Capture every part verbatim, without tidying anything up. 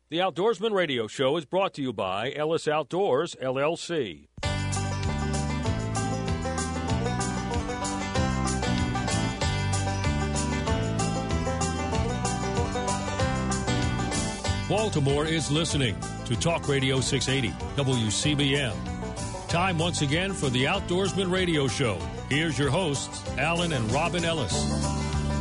The Outdoorsman Radio Show is brought to you by Ellis Outdoors, L L C. Baltimore is listening to Talk Radio six eighty, W C B M. Time once again for the Outdoorsman Radio Show. Here's your hosts, Alan and Robin Ellis.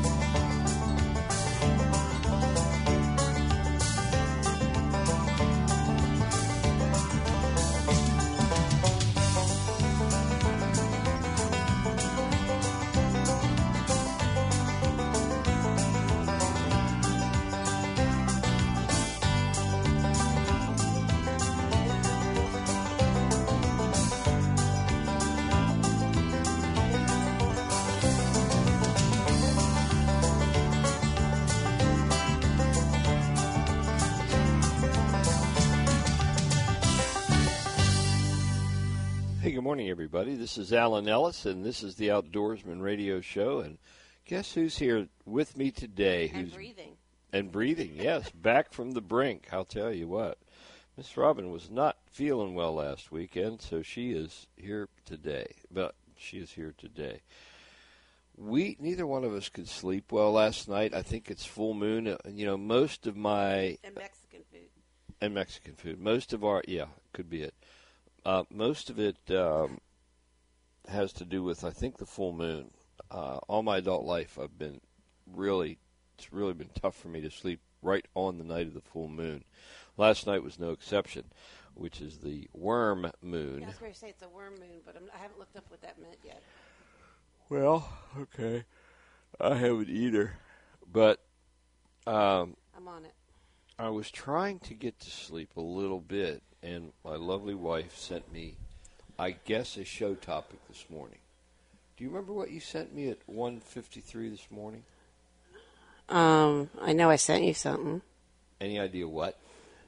Good morning, everybody. This is Alan Ellis, and this is the Outdoorsman Radio Show. And guess who's here with me today? And who's, breathing. And breathing, yes. Back from the brink, I'll tell you what. Miss Robin was not feeling well last weekend, so she is here today. But she is here today. We, neither one of us could sleep well last night. I think it's full moon. You know, most of my... And Mexican food. And Mexican food. Most of our... Yeah, could be it. Uh, most of it um, has to do with, I think, the full moon. Uh, all my adult life, I've been really, it's really been tough for me to sleep right on the night of the full moon. Last night was no exception, which is the worm moon. Yeah, I was going to say it's a worm moon, but I'm, I haven't looked up what that meant yet. Well, okay. I haven't either. But um, I'm on it. I was trying to get to sleep a little bit, and my lovely wife sent me, I guess, a show topic this morning. Do you remember what you sent me at one fifty-three this morning? Um, I know I sent you something. Any idea what?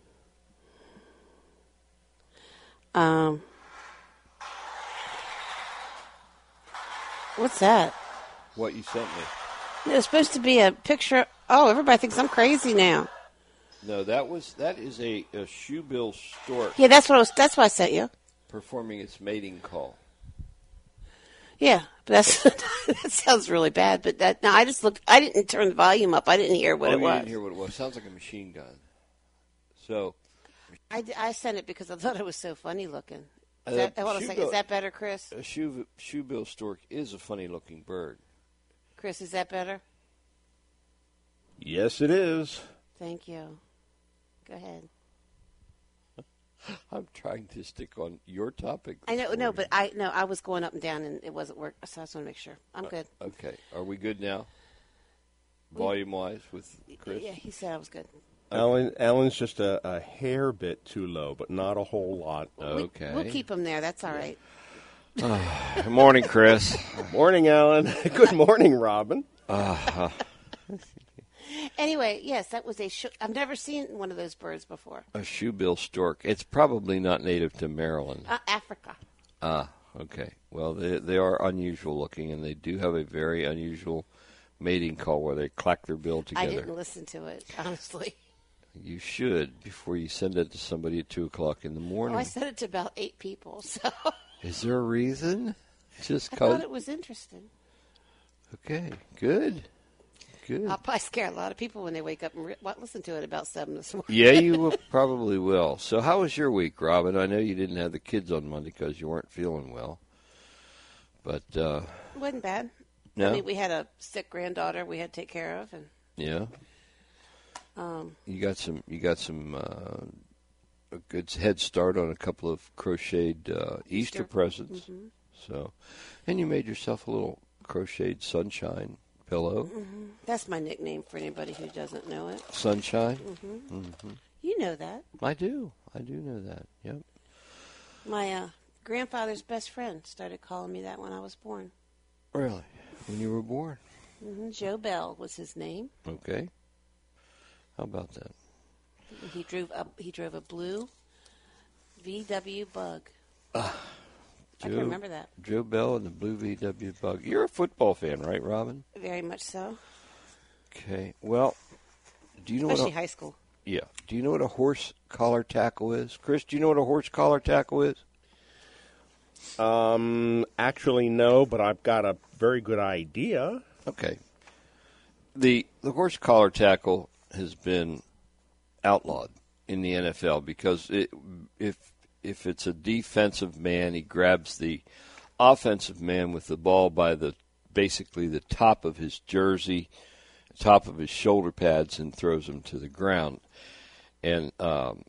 Um, what's that? What you sent me. It was supposed to be a picture. Oh, everybody thinks I'm crazy now. No, that was that is a, a shoebill stork. Yeah, that's what I was. That's what I sent you. Performing its mating call. Yeah, but that's that sounds really bad. But that no, I just looked. I didn't turn the volume up. I didn't hear what oh, it you was. didn't hear what it was. Sounds like a machine gun. So, I, I sent it because I thought it was so funny looking. Is uh, that, hold on a second. Is that better, Chris? A shoe shoebill stork is a funny looking bird. Chris, is that better? Yes, it is. Thank you. Go ahead. I'm trying to stick on your topic. I know, morning. no, but I no, I was going up and down and it wasn't working, so I just want to make sure. I'm good. Uh, okay, are we good now? Volume wise with Chris? Yeah, he said I was good. Alan, Alan's just a, a hair bit too low, but not a whole lot. Okay. We, we'll keep him there. That's all right. Good morning, Chris. Morning, Alan. Good morning, Robin. Uh, Anyway, yes, that was a. Sh- I've never seen one of those birds before. a shoebill stork. It's probably not native to Maryland. Uh, Africa. Ah, okay. Well, they they are unusual looking, and they do have a very unusual mating call where they clack their bill together. I didn't listen to it, honestly. You should before you send it to somebody at two o'clock in the morning. Oh, I sent it to about eight people, so Is there a reason? Just I cause? thought it was interesting. Okay, good, good. I'll probably scare a lot of people when they wake up and re- what, listen to it about seven this morning. Yeah, you will, probably will. So how was your week, Robin? I know you didn't have the kids on Monday because you weren't feeling well. But, uh... It wasn't bad. No? I mean, we had a sick granddaughter we had to take care of, and Yeah? um, You got some, you got some, uh, a good head start on a couple of crocheted uh, Easter, Easter. presents. Mm-hmm. So, and you made yourself a little crocheted sunshine pillow. Mm-hmm. That's my nickname for anybody who doesn't know it. Sunshine? Mm-hmm. Mm-hmm. You know that. I do. I do know that. Yep. My uh, grandfather's best friend started calling me that when I was born. Really? When you were born? Mm-hmm. Joe Bell was his name. Okay. How about that? He drove up. He drove a blue V W Bug. Uh, I can remember that. Joe Bell and the blue V W Bug. You're a football fan, right, Robin? Very much so. Okay. Well, do you know Especially what? high school. Yeah. Do you know what a horse collar tackle is? Chris, do you know what a horse collar tackle is? Um, actually, no, but I've got a very good idea. Okay. The the horse collar tackle has been outlawed in the N F L because it, if if it's a defensive man, he grabs the offensive man with the ball by the basically the top of his jersey, top of his shoulder pads, and throws him to the ground. And um,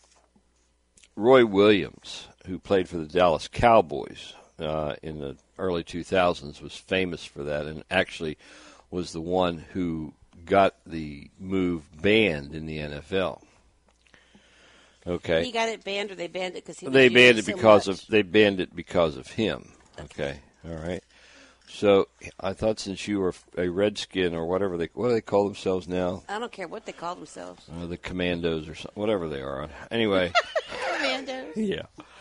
Roy Williams, who played for the Dallas Cowboys uh, in the early two thousands, was famous for that, and actually was the one who got the move banned in the N F L. Okay. He got it banned, or they banned it because he was They using banned it so because much? of they banned it because of him. Okay. All right. So I thought since you were a Redskin or whatever they what do they call themselves now? I don't care what they call themselves. Uh, the Commandos or something, whatever they are. Anyway. Commandos. Yeah.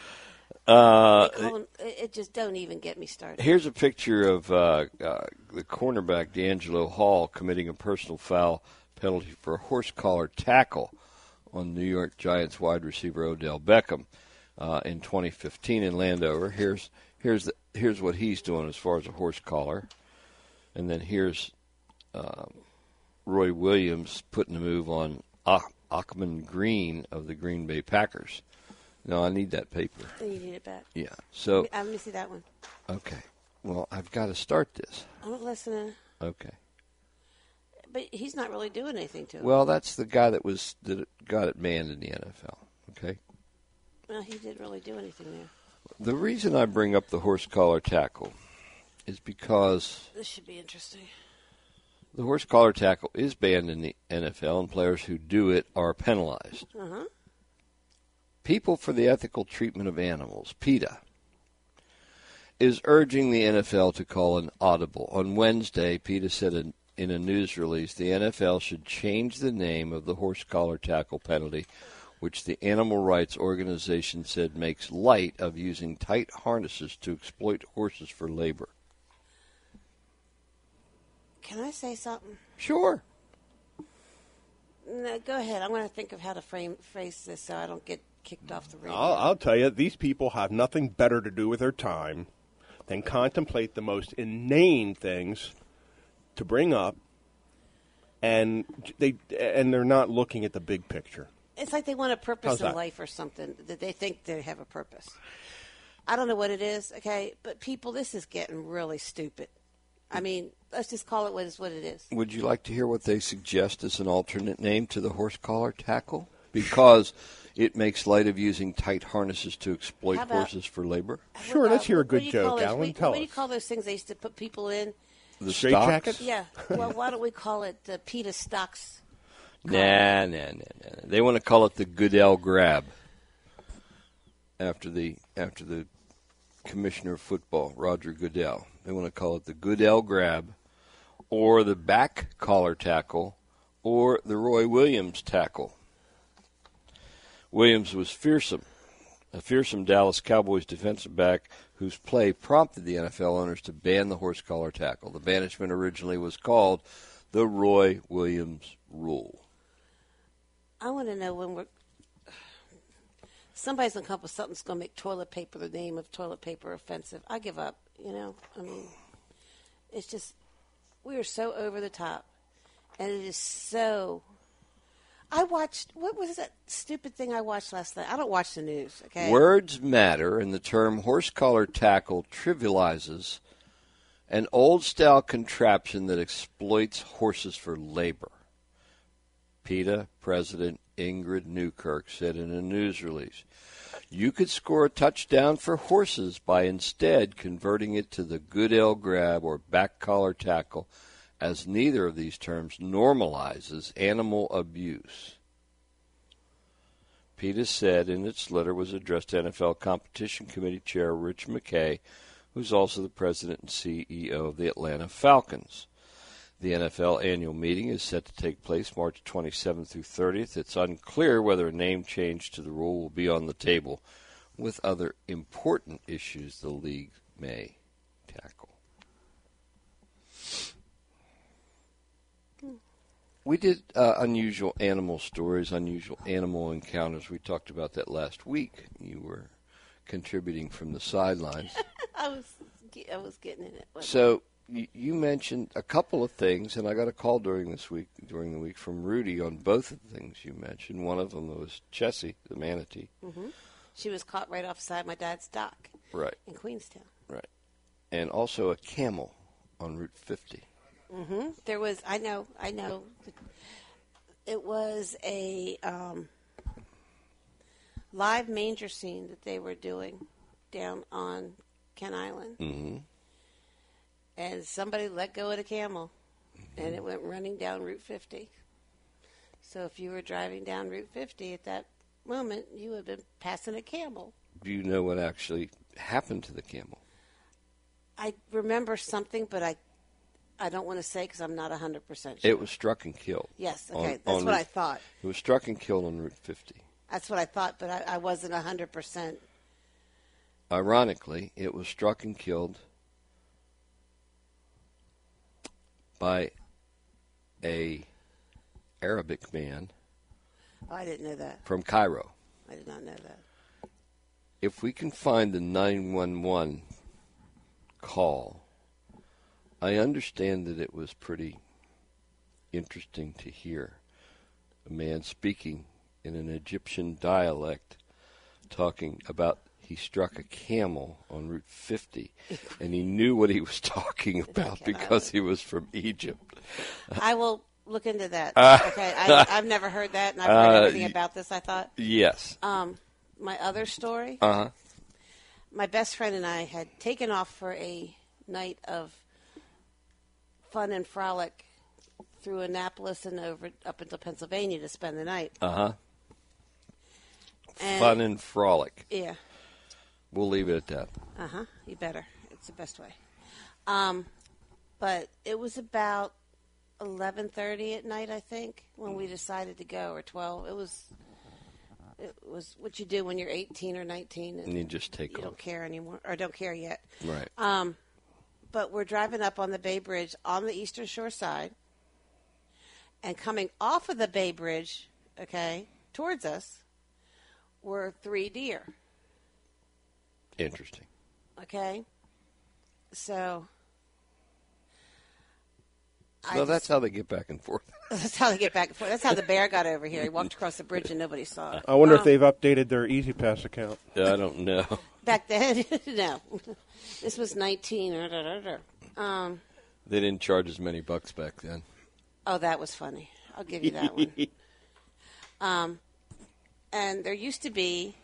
Uh, They call them, it just don't even get me started. Here's a picture of uh, uh, the cornerback D'Angelo Hall committing a personal foul penalty for a horse collar tackle on New York Giants wide receiver Odell Beckham uh, in twenty fifteen in Landover. Here's here's the, here's what he's doing as far as a horse collar, and then here's um, Roy Williams putting the move on Ach- Achman Green of the Green Bay Packers. No, I need that paper. You need it back. Yeah. So I'm going to see that one. okay. Well, I've got to start this. I'm listening. Okay. But he's not really doing anything to him. Well, that's the guy that was that got it banned in the N F L. Okay. Well, he didn't really do anything there. The reason I bring up the horse collar tackle is because This should be interesting. the horse collar tackle is banned in the N F L, and players who do it are penalized. Uh-huh. People for the Ethical Treatment of Animals, PETA, is urging the N F L to call an audible. On Wednesday, PETA said in, in a news release the N F L should change the name of the horse collar tackle penalty, which the animal rights organization said makes light of using tight harnesses to exploit horses for labor. Can I say something? Sure. No, go ahead. I'm going to think of how to frame phrase this so I don't get kicked off the radio. I'll, I'll tell you, these people have nothing better to do with their time than contemplate the most inane things to bring up, and they and they're not looking at the big picture. It's like they want a purpose How's in that? life or something, that they think they have a purpose. I don't know what it is, okay? But people, this is getting really stupid. I mean, let's just call it what is what it is. Would you like to hear what they suggest as an alternate name to the horse collar tackle? Because it makes light of using tight harnesses to exploit How about- horses for labor. Sure, let's hear a What do good you call joke, those- Alan. What, Tell what do you us. call those things they used to put people in? The Straight stocks? jackets? Yeah. Well, why don't we call it the PETA stocks? Nah, nah, nah, nah. nah. They want to call it the Goodell grab after the after the commissioner of football, Roger Goodell. They want to call it the Goodell grab, or the back collar tackle, or the Roy Williams tackle. Williams was fearsome, a fearsome Dallas Cowboys defensive back whose play prompted the N F L owners to ban the horse collar tackle. The banishment originally was called the Roy Williams rule. I want to know when we're. Somebody's going to come up with something that's going to make toilet paper, the name of toilet paper, offensive. I give up, you know? I mean, it's just, we are so over the top. And it is so. I watched, what was that stupid thing I watched last night? I don't watch the news, okay? Words matter, and the term horse collar tackle trivializes an old-style contraption that exploits horses for labor. PETA President Ingrid Newkirk said in a news release, "You could score a touchdown for horses by instead converting it to the Goodell grab or back collar tackle, as neither of these terms normalizes animal abuse." PETA said in its letter was addressed to N F L Competition Committee Chair Rich McKay, who's also the president and C E O of the Atlanta Falcons. The N F L annual meeting is set to take place March twenty-seventh through thirtieth. It's unclear whether a name change to the rule will be on the table with other important issues the league may tackle. tackle. Hmm. We did uh, unusual animal stories, unusual animal encounters. We talked about that last week. You were contributing from the sidelines. I was I was getting in it. So you, you mentioned a couple of things, and I got a call during this week, during the week, from Rudy on both of the things you mentioned. One of them was Chessie, the manatee. Mm-hmm. She was caught right offside my dad's dock. Right. In Queenstown. Right. And also a camel on Route fifty. Mm-hmm. There was, I know, I know. It was a um, live manger scene that they were doing down on Kent Island. Mm-hmm. And somebody let go of the camel, mm-hmm. and it went running down Route fifty. So if you were driving down Route fifty at that moment, you would have been passing a camel. Do you know what actually happened to the camel? I remember something, but I I don't want to say because I'm not one hundred percent sure. It was struck and killed. Yes, okay. On, That's on what Route, I thought. It was struck and killed on Route fifty. That's what I thought, but I, I wasn't one hundred percent. Ironically, it was struck and killed by a Arabic man. Oh, I didn't know that. From Cairo. I did not know that. If we can find the nine one one call, I understand that it was pretty interesting to hear a man speaking in an Egyptian dialect talking about he struck a camel on Route fifty, and he knew what he was talking about because he was from Egypt. I will look into that. Uh, okay, I, I've never heard that, and I've heard uh, everything about this, I thought. Yes. Um, my other story, Uh-huh. my best friend and I had taken off for a night of fun and frolic through Annapolis and over up into Pennsylvania to spend the night. Uh-huh. And, Fun and frolic. Yeah. We'll leave it at that. Uh-huh. You better. It's the best way. Um, but it was about eleven thirty at night, I think, when we decided to go, or twelve. It was it was what you do when you're eighteen or nineteen. And, And you just take you off. don't care anymore, or don't care yet. Right. Um, but we're driving up on the Bay Bridge on the Eastern Shore side, and coming off of the Bay Bridge, okay, towards us, were three deer. Interesting. Okay? So... So I that's just, how they get back and forth. That's how they get back and forth. That's how the bear got over here. He walked across the bridge and nobody saw it. I wonder um, if they've updated their Easy Pass account. I don't know. Back then, no. This was nineteen. Um, They didn't charge as many bucks back then. oh, that was funny. I'll give you that one. Um, and there used to be,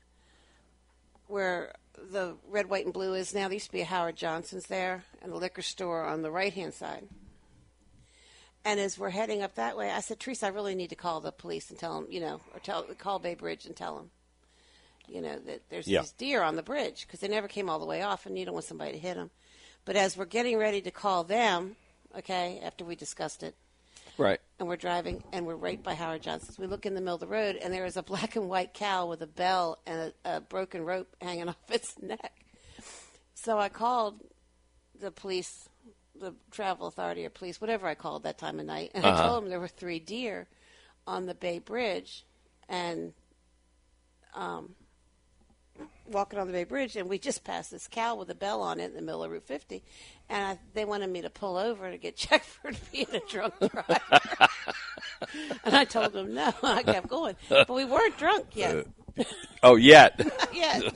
where the red, white, and blue is now, there used to be a Howard Johnson's there and a liquor store on the right-hand side. And as we're heading up that way, I said, Teresa, I really need to call the police and tell them, you know, or tell call Bay Bridge and tell them, you know, that there's Yeah. these deer on the bridge because they never came all the way off and you don't want somebody to hit them. But as we're getting ready to call them, okay, after we discussed it, Right. and we're driving and we're right by Howard Johnson's, we look in the middle of the road and there is a black and white cow with a bell and a, a broken rope hanging off its neck. So I called the police, the travel authority or police, whatever I called that time of night, and Uh-huh. I told them there were three deer on the Bay Bridge, and um, walking on the Bay Bridge, and we just passed this cow with a bell on it in the middle of Route fifty, and I, they wanted me to pull over to get checked for being a drunk driver. And I told them no, I kept going. But we weren't drunk yet. Oh, yet. yet.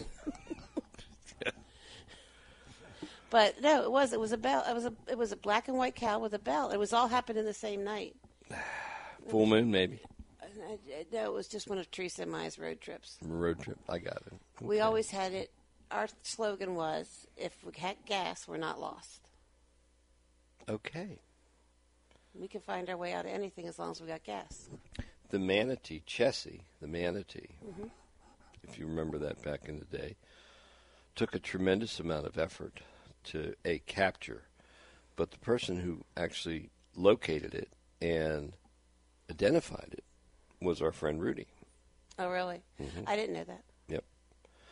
But no, it was it was a bell. It was a it was a black and white cow with a bell. It was all happening the same night. Full moon, maybe. I, I, no, it was just one of Teresa and my road trips. Road trip. I got it. We Okay. always had it. Our slogan was, "If we had gas, we're not lost." Okay. We can find our way out of anything as long as we got gas. The manatee, Chessie, the manatee, Mm-hmm. if you remember that back in the day, took a tremendous amount of effort to, A, capture, but the person who actually located it and identified it was our friend Rudy. Oh, really? Mm-hmm. I didn't know that. Yep.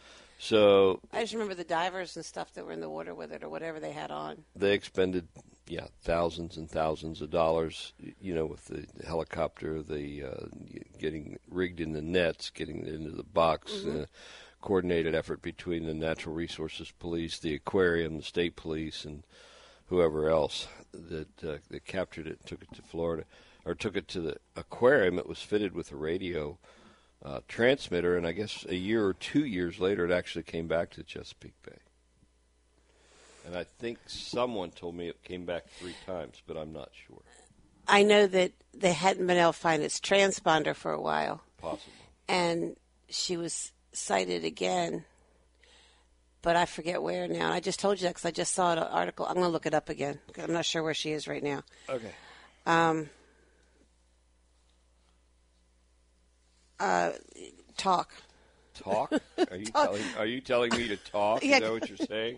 So I just remember the divers and stuff that were in the water with it or whatever they had on. they expended, yeah, thousands and thousands of dollars, you know, with the helicopter, the uh, getting rigged in the nets, getting it into the box, Mm-hmm. uh, coordinated effort between the Natural Resources Police, the aquarium, the state police, and whoever else that uh, that captured it and took it to Florida, or took it to the aquarium. It was fitted with a radio uh, transmitter, and I guess a year or two years later, it actually came back to Chesapeake Bay. And I think someone told me it came back three times, but I'm not sure. I know that they hadn't been able to find its transponder for a while. Possible. And she was sighted again, but I forget where now. And I just told you that because I just saw an article. I'm going to look it up again. I'm not sure where she is right now. Okay. Um, uh, talk. Talk? Are you Talk. telling Are you telling me to talk? Yeah. Is that what you're saying?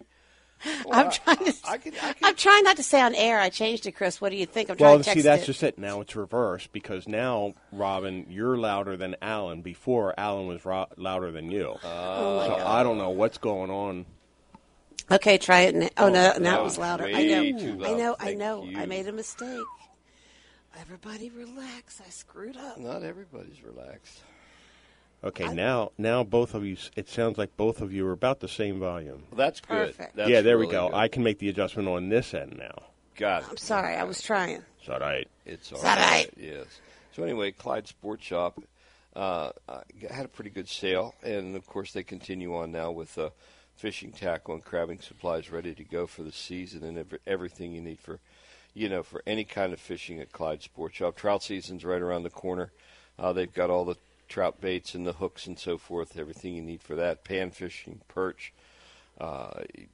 I'm trying to. I, I can, I can, I'm trying not to say on air. I changed it, Chris. What do you think? I'm Well, trying to text see, that's it. just it. Now it's reversed because now, Robin, you're louder than Alan. Before, Alan was ro- louder than you. Oh my so God. I don't know what's going on. Okay, try it. Now. Oh, no, now no, it was louder. I way know. too I loud. know. I Thank know. you. I made a mistake. Everybody relax. I screwed up. Not everybody's relaxed. Okay, I- now now both of you, it sounds like both of you are about the same volume. Well, that's good. Perfect. That's yeah, there we really go. good. I can make the adjustment on this end now. Got it. I'm sorry. I was trying. Is that right? It's all Is that right? Yes. So anyway, Clyde Sports Shop uh, uh, had a pretty good sale, and of course they continue on now with uh, fishing tackle and crabbing supplies ready to go for the season, and every, everything you need for, you know, for any kind of fishing at Clyde Sports Shop. Trout season's right around the corner. Uh, they've got all the trout baits and the hooks and so forth, everything you need for that. Pan fishing, perch. Uh,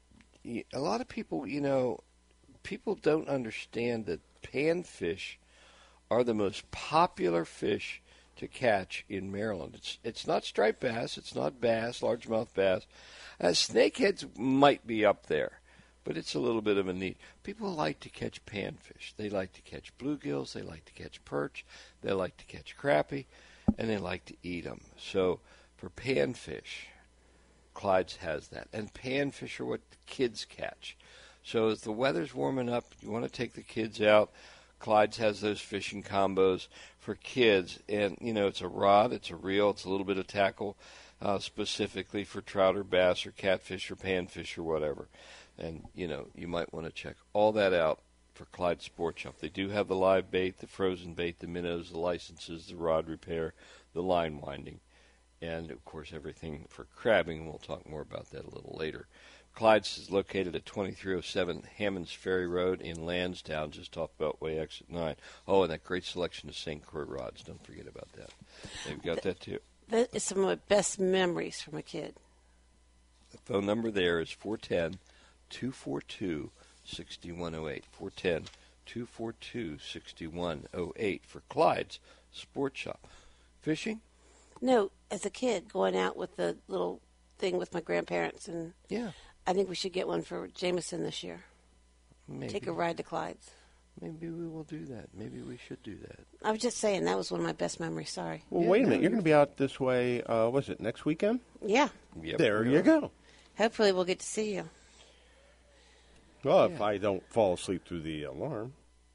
y- a lot of people, you know, people don't understand that panfish are the most popular fish to catch in Maryland. It's it's not striped bass, it's not bass, largemouth bass. Uh, snakeheads might be up there, but it's a little bit of a need. People like to catch panfish. They like to catch bluegills. They like to catch perch. They like to catch crappie, and they like to eat them. So for panfish, Clyde's has that. And panfish are what the kids catch. So as the weather's warming up, you want to take the kids out. Clyde's has those fishing combos for kids. And, you know, it's a rod, it's a reel, it's a little bit of tackle uh, specifically for trout or bass or catfish or panfish or whatever. And, you know, you might want to check all that out for Clyde Sports Shop. They do have the live bait, the frozen bait, the minnows, the licenses, the rod repair, the line winding, and, of course, everything for crabbing, and we'll talk more about that a little later. Clyde's is located at twenty-three oh seven Hammonds Ferry Road in Lansdowne, just off Beltway Exit nine. Oh, and that great selection of Saint Croix rods. Don't forget about that. They've got that, too. That is some of my best memories from a kid. The phone number there is four one zero, two four two, six one zero eight. four one zero, two four two, six one zero eight for Clyde's Sports Shop. Fishing? No, as a kid, going out with the little thing with my grandparents, and Yeah. I think we should get one for Jameson this year. Maybe. Take a ride to Clyde's. Maybe we will do that. Maybe we should do that. I was just saying that was one of my best memories. Sorry. Well, Yeah, wait a no, minute. You're you're- going to be out this way, uh, was it next weekend? Yeah. Yep, there we you are. go. Hopefully, we'll get to see you. Well, if Yeah. I don't fall asleep through the alarm.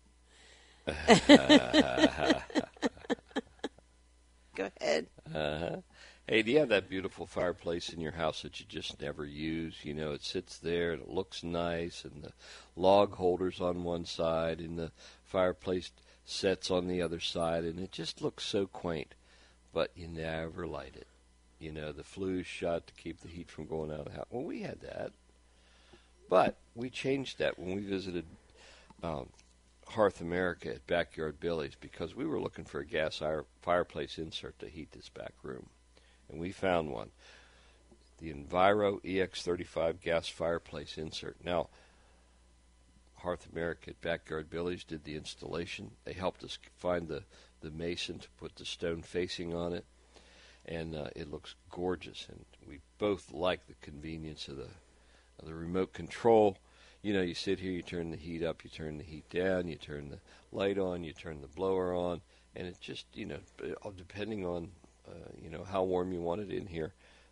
Go ahead. Uh-huh. Hey, do you have that beautiful fireplace in your house that you just never use? You know, it sits there and it looks nice, and the log holders on one side, and the fireplace sets on the other side, and it just looks so quaint, but you never light it. You know, the flue's shut to keep the heat from going out of the house. Well, we had that, but we changed that when we visited um, Hearth America at Backyard Billy's, because we were looking for a gas fire- fireplace insert to heat this back room. And we found one, the Enviro E X thirty-five gas fireplace insert. Now, Hearth America at Backyard Billy's did the installation. They helped us find the, the mason to put the stone facing on it, and uh, it looks gorgeous. And we both like the convenience of the of the remote control. You know, you sit here, you turn the heat up, you turn the heat down, you turn the light on, you turn the blower on, and it just, you know, depending on Uh, you know, how warm you want it in here,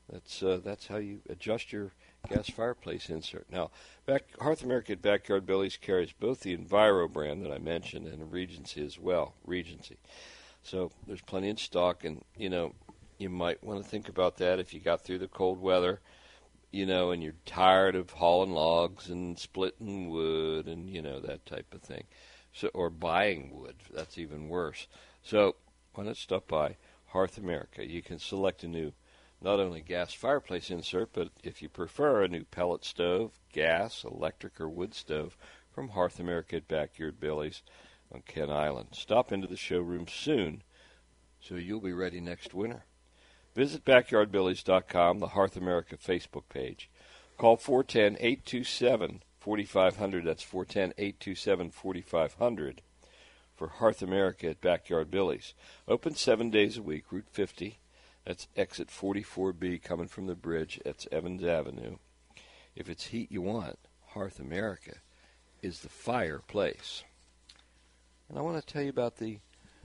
That's uh, that's how you adjust your gas fireplace insert. Now, back, Hearth America at Backyard Billy's carries both the Enviro brand that I mentioned and Regency as well, Regency. So there's plenty in stock, and, you know, you might want to think about that if you got through the cold weather, you know, and you're tired of hauling logs and splitting wood and, you know, that type of thing. So, or buying wood. That's even worse. So why not stop by Hearth America? You can select a new not only gas fireplace insert, but if you prefer, a new pellet stove, gas, electric, or wood stove from Hearth America at Backyard Billy's on Kent Island. Stop into the showroom soon so you'll be ready next winter. Visit backyard billies dot com, the Hearth America Facebook page. Call four one zero, eight two seven, four five zero zero. That's four one zero, eight two seven, four five zero zero for Hearth America at Backyard Billy's. Open seven days a week, Route fifty. That's exit forty-four B coming from the bridge. That's Evans Avenue. If it's heat you want, Hearth America is the fireplace. And I want to tell you about the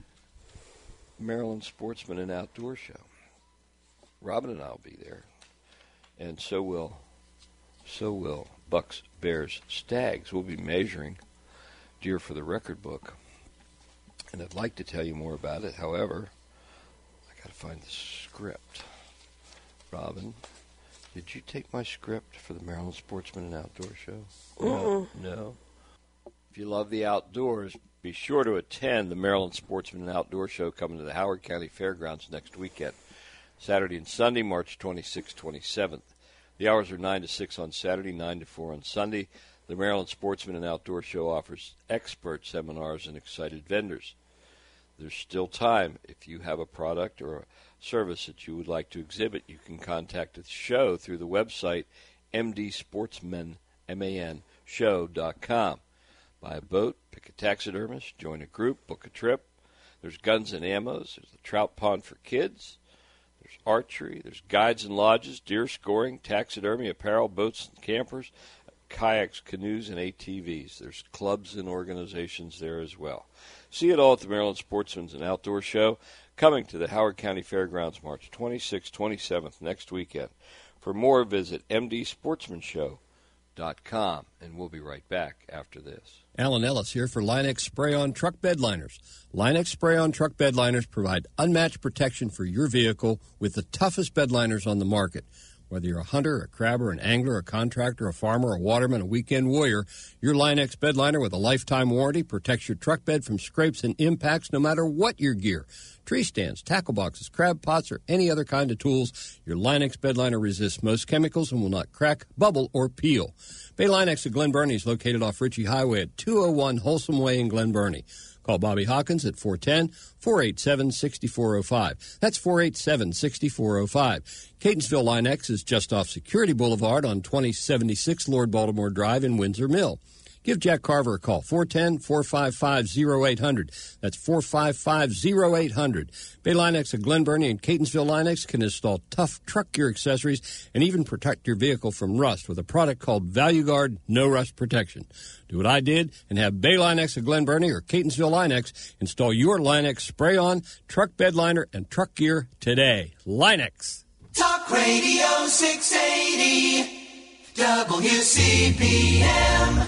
Maryland Sportsman and Outdoor Show. Robin and I will be there, and so will, so will Bucks, Bears, Stags. We'll be measuring deer for the record book, and I'd like to tell you more about it. However, I got to find the script. Robin, did you take my script for the Maryland Sportsman and Outdoor Show? No. No. If you love the outdoors, be sure to attend the Maryland Sportsman and Outdoor Show coming to the Howard County Fairgrounds next weekend, Saturday and Sunday, March twenty-sixth, twenty-seventh. The hours are nine to six on Saturday, nine to four on Sunday. The Maryland Sportsman and Outdoor Show offers expert seminars and excited vendors. There's still time. If you have a product or a service that you would like to exhibit, you can contact the show through the website m d sportsman show dot com. Buy a boat, pick a taxidermist, join a group, book a trip. There's guns and ammos. There's the trout pond for kids. There's archery. There's guides and lodges, deer scoring, taxidermy, apparel, boats and campers, kayaks, canoes, and A T Vs. There's clubs and organizations there as well. See it all at the Maryland Sportsman's and Outdoor Show, coming to the Howard County Fairgrounds March twenty-sixth, twenty-seventh next weekend. For more, visit m d sportsman show dot com, and we'll be right back after this. Alan Ellis here for Line-X Spray-On Truck Bed Liners. Line-X Spray-On Truck Bed Liners provide unmatched protection for your vehicle with the toughest bed liners on the market. Whether you're a hunter, a crabber, an angler, a contractor, a farmer, a waterman, a weekend warrior, your Line-X bed liner with a lifetime warranty protects your truck bed from scrapes and impacts no matter what your gear. Tree stands, tackle boxes, crab pots, or any other kind of tools, your Line-X bed liner resists most chemicals and will not crack, bubble, or peel. Bay Line-X of Glen Burnie is located off Ritchie Highway at two oh one Wholesome Way in Glen Burnie. Call Bobby Hawkins at four one zero, four eight seven, six four zero five. That's four eight seven, six four zero five. Catonsville Line-X is just off Security Boulevard on twenty seventy-six Lord Baltimore Drive in Windsor Mill. Give Jack Carver a call, four one zero, four five five, zero eight zero zero. That's four five five, zero eight zero zero. Bay Line-X of Glen Burnie and Catonsville Line-X can install tough truck gear accessories and even protect your vehicle from rust with a product called Value Guard No Rust Protection. Do what I did and have Bay Line-X of Glen Burnie or Catonsville Line-X install your Line-X spray-on, truck bed liner, and truck gear today. Line-X. Talk Radio six eighty W C P M.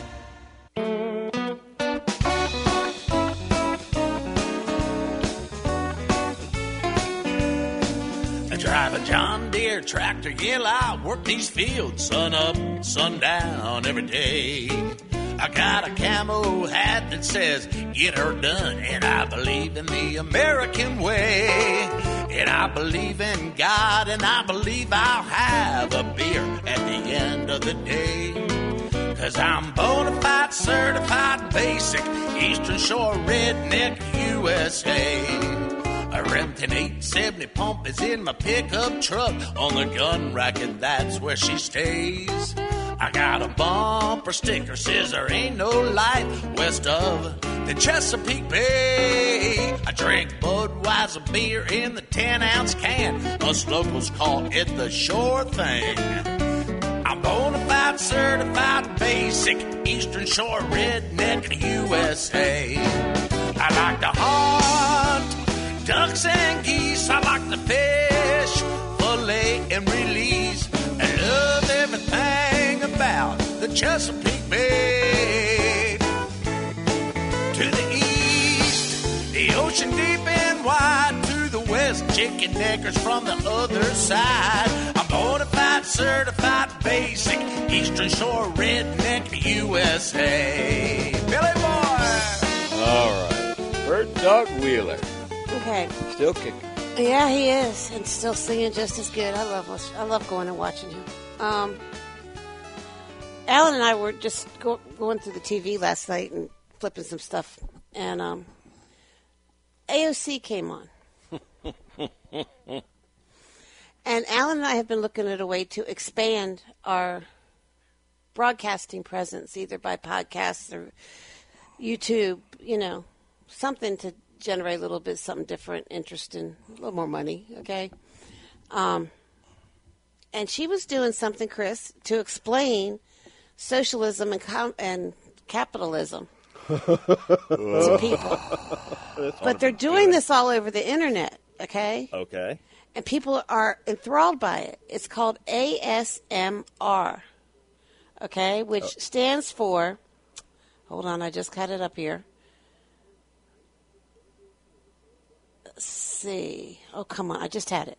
Drive a John Deere tractor, yeah, I work these fields sun up, sundown every day. I got a camo hat that says, get her done, and I believe in the American way. And I believe in God, and I believe I'll have a beer at the end of the day. Cause I'm bona fide, certified, basic, Eastern Shore redneck U S A. A Remington eight seventy pump is in my pickup truck. On the gun racket, that's where she stays. I got a bumper sticker, says there ain't no light west of the Chesapeake Bay. I drink Budweiser beer in the ten ounce can. Us locals call it the Shore thing. I'm bona fide, certified, basic, Eastern Shore redneck U S A. I like to hunt ducks and geese, I like to fish, fillet and release. Chesapeake Bay. To the east, the ocean deep and wide. To the west, chicken neckers from the other side. I'm bona fide, certified, basic, Eastern Shore redneck U S A. Billy Boy! All right. Bird Dog Wheeler. Okay. Still kicking. Yeah, he is, and still singing just as good. I love lis- I love going and watching him. Um, Alan and I were just go- going through the T V last night and flipping some stuff, and um, A O C came on. And Alan and I have been looking at a way to expand our broadcasting presence, either by podcasts or YouTube, you know, something to generate a little bit something different, interesting, a little more money, okay? Um, and she was doing something, Chris, to explain socialism and com- and capitalism to people. But they're doing this all over the internet, okay? Okay. And people are enthralled by it. It's called A S M R, okay, which Oh. stands for, hold on, I just got it up here. Let's see. Oh, come on, I just had it.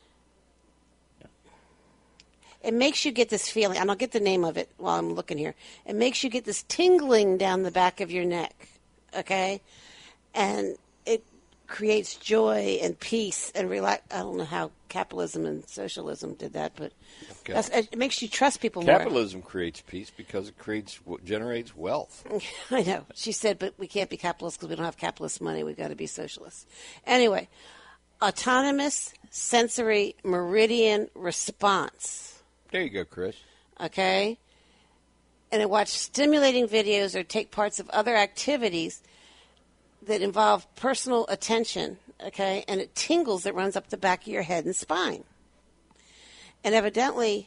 It makes you get this feeling, and I'll get the name of it while I'm looking here. It makes you get this tingling down the back of your neck, okay? And it creates joy and peace and relax. I don't know how capitalism and socialism did that, but Okay. that's, it makes you trust people more. Capitalism creates peace because it creates generates wealth. I know. She said, but we can't be capitalists because we don't have capitalist money. We've got to be socialists. Anyway, autonomous sensory meridian response. There you go, Chris. Okay? And I watch stimulating videos or take parts of other activities that involve personal attention, okay? And it tingles that runs up the back of your head and spine. And evidently,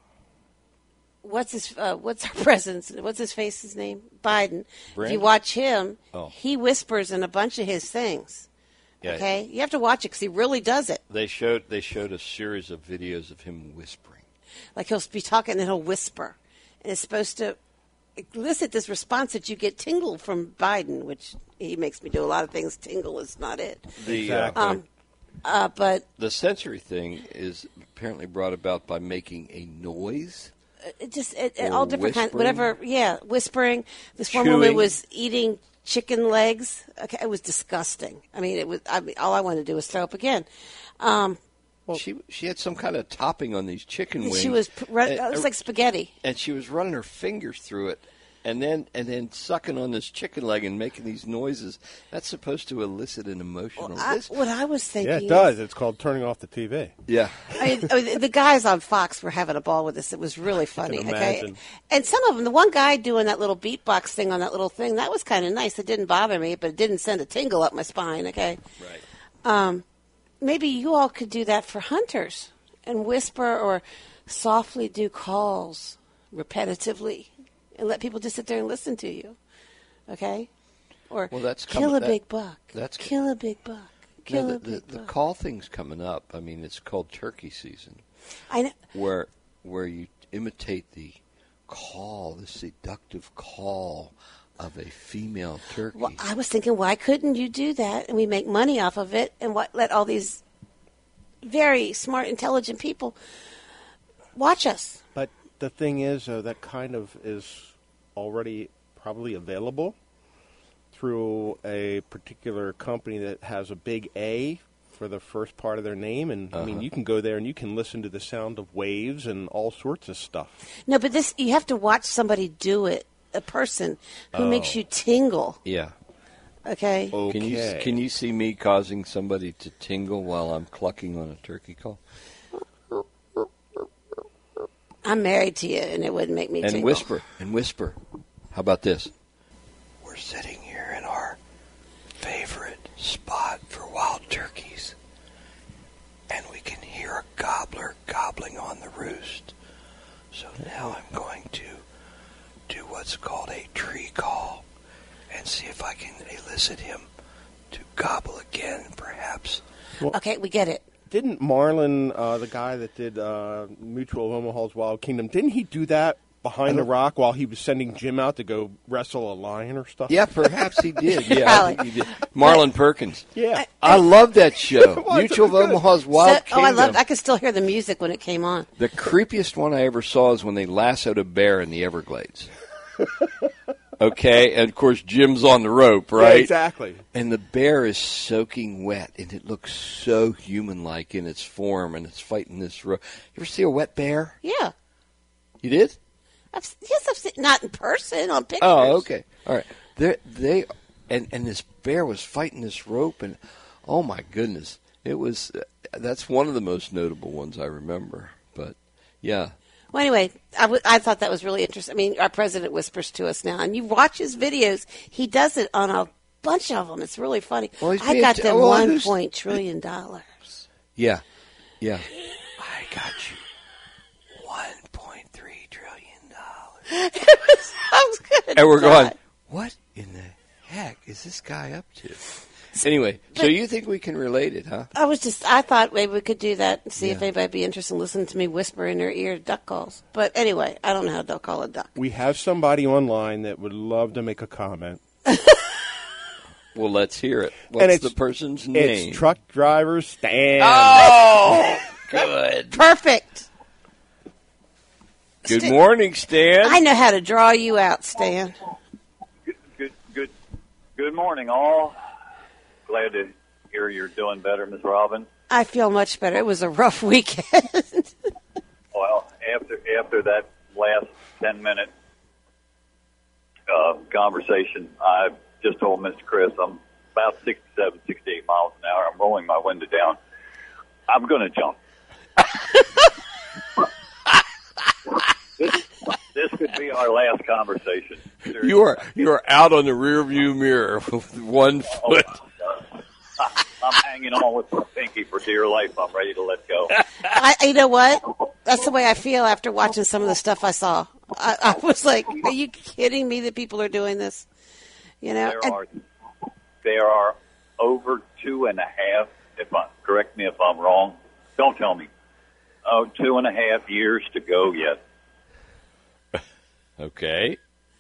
what's his uh, what's our president's what's his face's name? Biden. If Brandon? you watch him, Oh. he whispers in a bunch of his things. Yeah. Okay, you have to watch it because he really does it. They showed they showed a series of videos of him whispering. Like he'll be talking and he'll whisper, and it's supposed to elicit this response that you get tingle from Biden, which he makes me do a lot of things. Tingle is not it. The Exactly. uh, Um, uh, but the sensory thing is apparently brought about by making a noise. it just it, it, Or all different kinds, whispering? whatever. Yeah, whispering. This one Chewing. woman was eating chicken legs. Okay, it was disgusting. I mean, it was. I mean, all I wanted to do was throw up again. Um, she she had some kind of topping on these chicken wings. she was. p- Run, And- it was like spaghetti. and she was running her fingers through it, and then and then sucking on this chicken leg and making these noises. That's supposed to elicit an emotional. I, this- what I was thinking. Yeah, it is- does. It's called turning off the T V. yeah, I mean, I mean, the guys on Fox were having a ball with this. It was really funny. can Okay, imagine. and some of them, the one guy doing that little beatbox thing on that little thing, that was kind of nice. It didn't bother me, but it didn't send a tingle up my spine. Okay, right. um, maybe you all could do that for hunters and whisper or softly do calls repetitively and let people just sit there and listen to you. Okay, or Well, that's kill coming- a that- big buck. that's- kill a big buck. Kill No, a the, the, big the buck. call thing's coming up. I mean, it's called turkey season, I know. where where you imitate the call, the seductive call of a female turkey. Well, I was thinking, why couldn't you do that and we make money off of it and what, let all these very smart, intelligent people watch us? But the thing is, though, that kind of is already probably available through a particular company that has a big A for the first part of their name. And, I mean, Uh-huh. you can go there and you can listen to the sound of waves and all sorts of stuff. No, but this, you have to watch somebody do it, a person who makes Oh. you tingle, yeah. okay? Okay. Can you can you see me causing somebody to tingle while I'm clucking on a turkey call? I'm married to you and it wouldn't make me And tingle. whisper and whisper. How about this? We're sitting here in our favorite spot for wild turkeys, and we can hear a gobbler gobbling on the roost. So now I'm going to do what's called a tree call and see if I can elicit him to gobble again, perhaps. Okay, we get it. Didn't Marlon, uh, the guy that did uh, Mutual of Omaha's Wild Kingdom, didn't he do that behind the rock while he was sending Jim out to go wrestle a lion or stuff? Yeah, perhaps he did. Yeah, I think he did. Marlon Perkins. Yeah. I, I love that show. Mutual of Omaha's Wild So- Kingdom. oh, I loved. I could still hear the music when it came on. The creepiest one I ever saw is when they lassoed a bear in the Everglades. Okay, and of course Jim's on the rope, right? Yeah, exactly. And the bear is soaking wet, and it looks so human-like in its form, and it's fighting this rope. You ever see a wet bear? Yeah. You did? I've, yes, I've seen, not in person, on pictures. Oh, okay. All right. They're, they and and this bear was fighting this rope, and oh my goodness, it was. Uh, that's one of the most notable ones I remember. But yeah. Well, anyway, I, w- I thought that was really interesting. I mean, our president whispers to us now, and you watch his videos. He does it on a bunch of them. It's really funny. Well, he's I being got t- them well, one who's- point trillion dollars. Yeah. Yeah. I got you. One point three trillion dollars. It was, I was gonna And we're die. going, what in the heck is this guy up to? Anyway, so you think we can relate it, huh? I was just, I thought maybe we could do that and see if Yeah. anybody would be interested in listening to me whisper in their ear duck calls. But anyway, I don't know how they'll call a duck. We have somebody online that would love to make a comment. Well, let's hear it. What's And it's- the person's name? It's truck driver Stan. Oh, good. Perfect. Good Stan- morning, Stan. I know how to draw you out, Stan. Good, good, good, good morning, all. Glad to hear you're doing better, Miss Robin. I feel much better. It was a rough weekend. Well, after after that last ten minute uh, conversation, I just told Mister Chris I'm about sixty-seven, sixty-eight miles an hour. I'm rolling my window down. I'm going to jump. this, this could be our last conversation. Seriously. You are you are out on the rearview mirror with one foot. I'm hanging on with my pinky for dear life. I'm ready to let go. I, you know what? That's the way I feel after watching some of the stuff I saw. I, I was like, are you kidding me that people are doing this? You know? There And- are there are over two and a half. If I correct me if I'm wrong, don't tell me. Oh, two and a half years to go yet. Okay.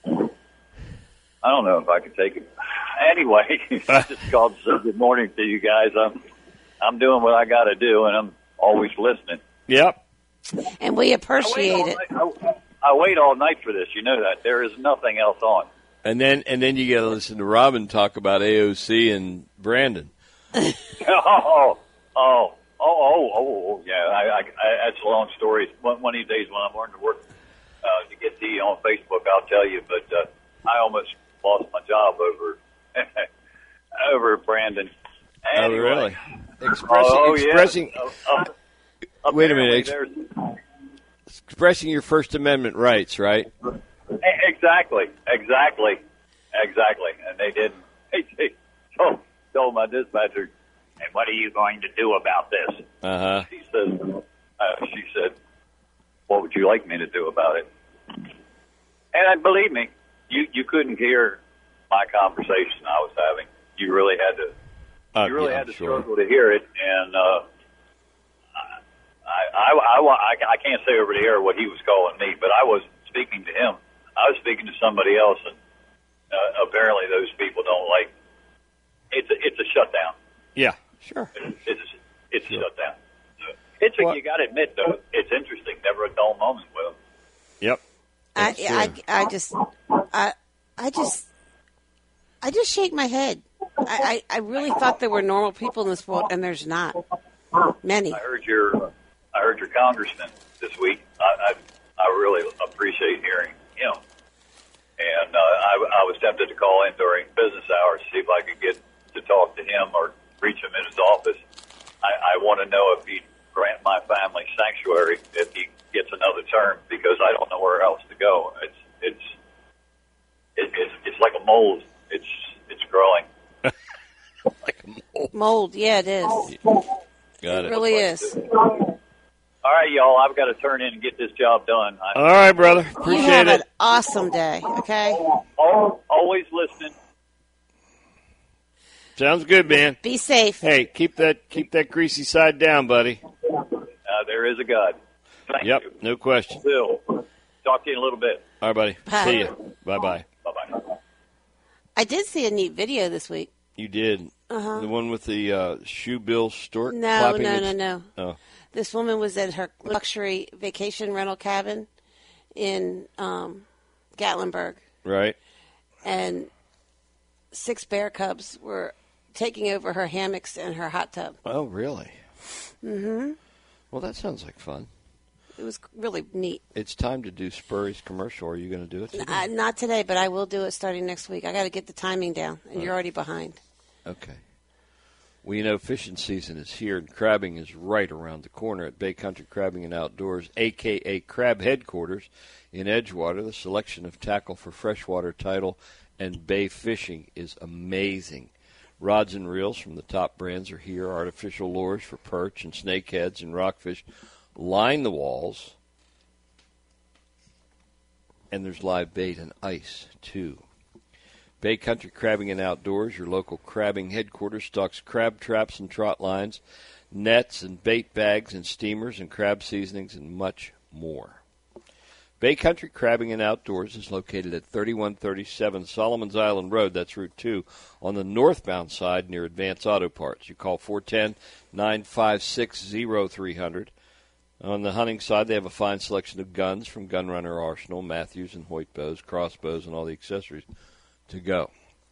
I don't know if I could take it. Anyway, I just called to say good morning to you guys. I'm I'm doing what I got to do, and I'm always listening. Yep. and we I wait, appreciate all it. night, I, I wait all night for this. You know that. There is nothing else on. And then and then you got to listen to Robin talk about A O C and Brandon. oh, oh, oh, oh, oh, oh, yeah. I, I, I, that's a long story. One, one of these days when I'm learning to work uh, to get to you on Facebook, I'll tell you. But uh, I almost lost my job over over Brandon. Anyway. Oh, really? Expressing, Oh, yeah. expressing, Uh, uh, Wait a minute. apparently there's- expressing your First Amendment rights, right? Exactly, exactly, exactly. And they didn't. They, they told, told my dispatcher, "And what are you going to do about this?" Uh huh. She said, uh, "She said, what would you like me to do about it?" And I believe me, you you couldn't hear my conversation I was having. You really had to. Uh, you really yeah, had to sure. struggle to hear it, and uh, I, I, I, I, I can't say over the air what he was calling me, but I was speaking to him. I was speaking to somebody else, and uh, apparently those people don't like. It's a, it's a shutdown. Yeah, sure. It's it's, it's a shutdown. So it's a, Well- you got to admit though, it's interesting. Never a dull moment with him. Yep. I, That's I, true. I just, I, I just, I just shake my head. I, I, I really thought there were normal people in this world, and there's not many. I heard your I heard your congressman this week. I I, I really appreciate hearing him. And uh, I, I was tempted to call in during business hours to see if I could get to talk to him or reach him in his office. I, I want to know if he'd grant my family sanctuary if he gets another term, because I don't know where else to go. It's it's it, it's it's like a mold. It's it's growing. Like a mole. Mold, yeah, it is. Got It it. really is. All right, y'all. I've got to turn in and get this job done. I, All right, brother. You Appreciate have it. an awesome day, okay? al- always listening. Sounds good, man. Be safe. Hey, keep that keep that greasy side down, buddy. Uh, there is a God. Thank Yep, you. no question. Bill. Talk to you in a little bit. All right, buddy. Bye. See you. Bye-bye. Bye-bye. I did see a neat video this week. You did. Uh-huh. The one with the uh, shoe bill stork No, clapping no, its- no, no. Oh. This woman was at her luxury vacation rental cabin in um, Gatlinburg, Right. and six bear cubs were taking over her hammocks and her hot tub. Oh, really? Mm-hmm. Well, that sounds like fun. It was really neat. It's time to do Spurry's commercial. Are you going to do it today? Uh, not today, but I will do it starting next week. I got to get the timing down, and you're already behind. Okay. Well, you know, fishing season is here, and crabbing is right around the corner at Bay Country Crabbing and Outdoors, a k a. Crab Headquarters in Edgewater. The selection of tackle for freshwater tidal and bay fishing is amazing. Rods and reels from the top brands are here. Artificial lures for perch and snakeheads and rockfish line the walls. And there's live bait and ice, too. Bay Country Crabbing and Outdoors, your local crabbing headquarters, stocks crab traps and trot lines, nets and bait bags and steamers and crab seasonings and much more. Bay Country Crabbing and Outdoors is located at thirty-one thirty-seven Solomons Island Road, that's Route two, on the northbound side near Advance Auto Parts. You call four one zero, nine five six, zero three zero zero. On the hunting side, they have a fine selection of guns from Gunrunner Arsenal, Matthews and Hoyt bows, crossbows, and all the accessories to go.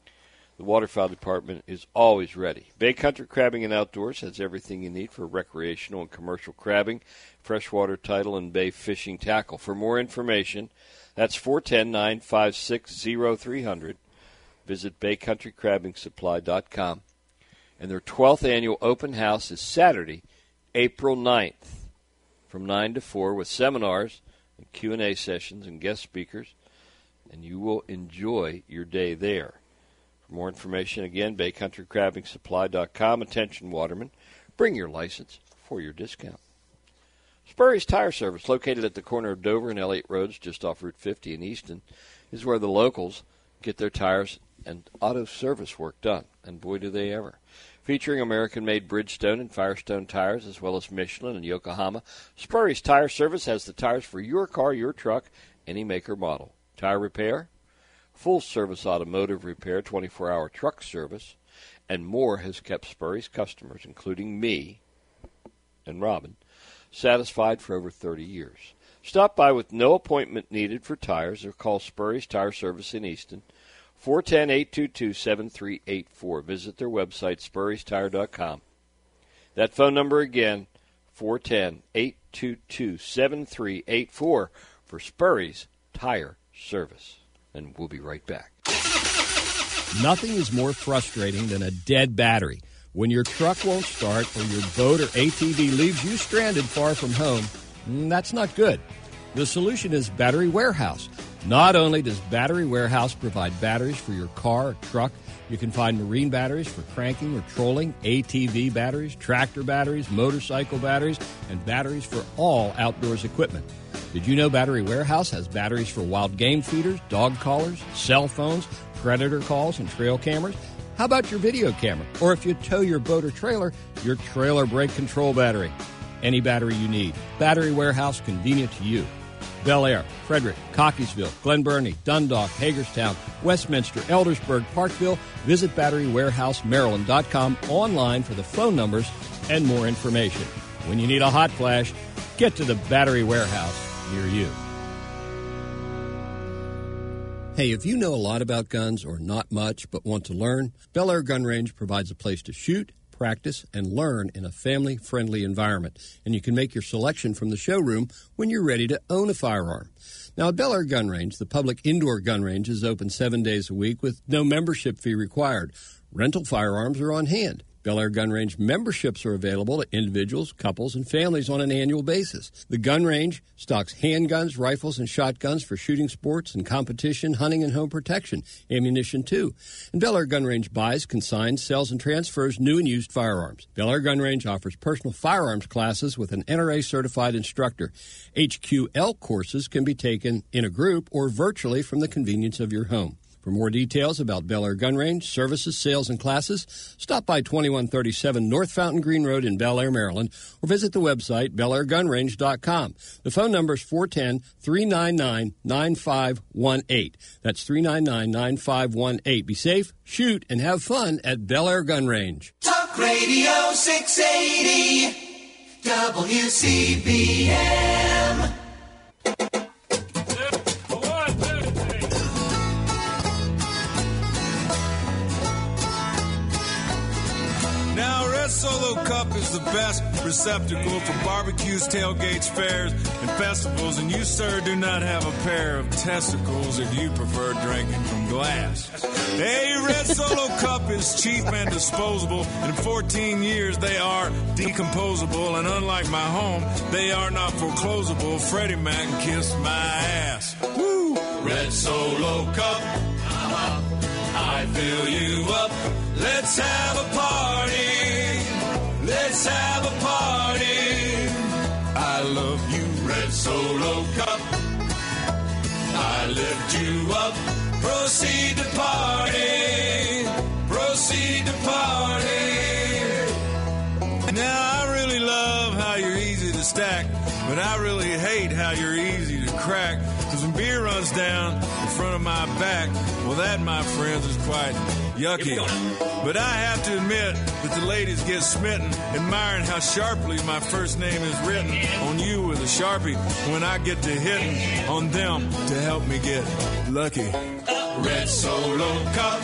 The waterfowl department is always ready. Bay Country Crabbing and Outdoors has everything you need for recreational and commercial crabbing, freshwater tidal, and bay fishing tackle. For more information, that's four one zero, nine five six, zero three zero zero. Visit bay country crabbing supply dot com. And their twelfth annual open house is Saturday, April ninth, from nine to four, with seminars and Q and A sessions and guest speakers. And you will enjoy your day there. For more information, again, bay country crabbing supply dot com. Attention, watermen, bring your license for your discount. Spurry's Tire Service, located at the corner of Dover and Elliott Roads, just off Route fifty in Easton, is where the locals get their tires and auto service work done. And boy, do they ever. Featuring American-made Bridgestone and Firestone tires, as well as Michelin and Yokohama, Spurry's Tire Service has the tires for your car, your truck, any make or model. Tire repair, full-service automotive repair, twenty-four hour truck service, and more has kept Spurry's customers, including me and Robin, satisfied for over thirty years. Stop by with no appointment needed for tires or call Spurry's Tire Service in Easton, four one zero, eight two two, seven three eight four. Visit their website, spurrys tire dot com. That phone number again, four one zero, eight two two, seven three eight four for Spurry's Tire Service. And we'll be right back. Nothing is more frustrating than a dead battery. When your truck won't start or your boat or A T V leaves you stranded far from home, that's not good. The solution is Battery Warehouse. Not only does Battery Warehouse provide batteries for your car or truck, you can find marine batteries for cranking or trolling, A T V batteries, tractor batteries, motorcycle batteries, and batteries for all outdoors equipment. Did you know Battery Warehouse has batteries for wild game feeders, dog collars, cell phones, predator calls, and trail cameras? How about your video camera? Or if you tow your boat or trailer, your trailer brake control battery. Any battery you need. Battery Warehouse, convenient to you. Bel Air, Frederick, Cockeysville, Glen Burnie, Dundalk, Hagerstown, Westminster, Eldersburg, Parkville. Visit battery warehouse maryland dot com online for the phone numbers and more information. When you need a hot flash, get to the Battery Warehouse near you. Hey, if you know a lot about guns or not much but want to learn, Bel Air Gun Range provides a place to shoot, practice, and learn in a family-friendly environment. And you can make your selection from the showroom when you're ready to own a firearm. Now, at Bel Air Gun Range, the public indoor gun range is open seven days a week with no membership fee required. Rental firearms are on hand. Bel Air Gun Range memberships are available to individuals, couples, and families on an annual basis. The gun range stocks handguns, rifles, and shotguns for shooting sports and competition, hunting, and home protection, ammunition too. And Bel Air Gun Range buys, consigns, sells, and transfers new and used firearms. Bel Air Gun Range offers personal firearms classes with an N R A-certified instructor. H Q L courses can be taken in a group or virtually from the convenience of your home. For more details about Bel Air Gun Range, services, sales, and classes, stop by twenty-one thirty-seven North Fountain Green Road in Bel Air, Maryland, or visit the website bel air gun range dot com. The phone number is four one zero, three nine nine, nine five one eight. That's three nine nine, nine five one eight. Be safe, shoot, and have fun at Bel Air Gun Range. Talk Radio six eighty, W C B M. Now, Red Solo Cup is the best receptacle for barbecues, tailgates, fairs, and festivals, and you, sir, do not have a pair of testicles if you prefer drinking from glass. Hey, Red Solo Cup is cheap and disposable, and in fourteen years they are decomposable, and unlike my home, they are not foreclosable. Freddie Mac kissed my ass. Woo! Red Solo Cup, uh-huh. I fill you up. Let's have a party. Let's have a party. I love you, Red Solo Cup. I lift you up. Proceed to party. Proceed to party. Now, I really love how you're easy to stack, but I really hate how you're easy to crack. Because when beer runs down in front of my back, well, that, my friends, is quite yucky. But I have to admit that the ladies get smitten, admiring how sharply my first name is written on you with a Sharpie when I get to hitting on them to help me get lucky. Red Solo Cup,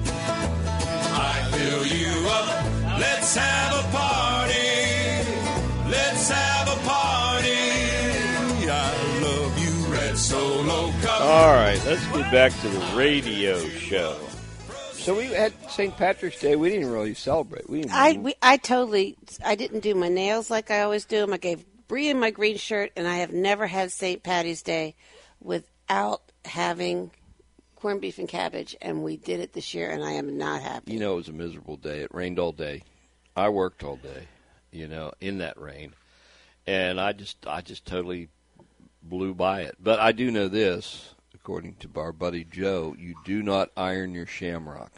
I fill you up. Let's have a party. Let's have a party. I love you, Red Solo Cup. All right, let's get back to the radio show. So we had Saint Patrick's Day. We didn't really celebrate. We didn't I we, I totally I didn't do my nails like I always do them. I gave Brian my green shirt, and I have never had Saint Patty's Day without having corned beef and cabbage, and we did it this year, and I am not happy. You know, it was a miserable day. It rained all day. I worked all day, you know, in that rain, and I just I just totally blew by it. But I do know this. According to our buddy Joe, you do not iron your shamrock.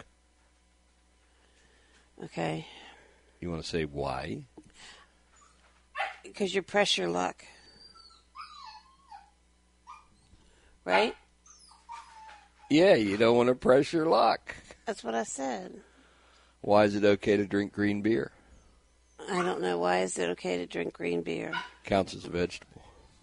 Okay. You want to say why? Because your pressure luck. Right? Yeah, you don't want to press your luck. That's what I said. Why is it okay to drink green beer? I don't know. Why is it okay to drink green beer? Counts as a vegetable.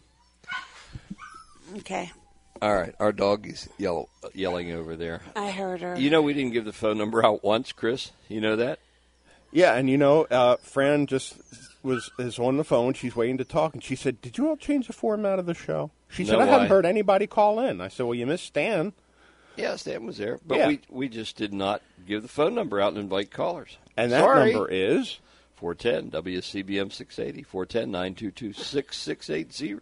Okay. All right, our dog is yell, yelling over there. I heard her. You know we didn't give the phone number out once, Chris. You know that? Yeah, and you know, uh, Fran just was is on the phone. She's waiting to talk, and she said, "Did you all change the format of the show?" She said, No, "I haven't why? heard anybody call in." I said, "Well, you missed Stan." Yeah, Stan was there, but Yeah. we we just did not give the phone number out and invite callers. And that Sorry. number is four one zero W C B M six eighty, four one zero, nine two two, six six eight zero.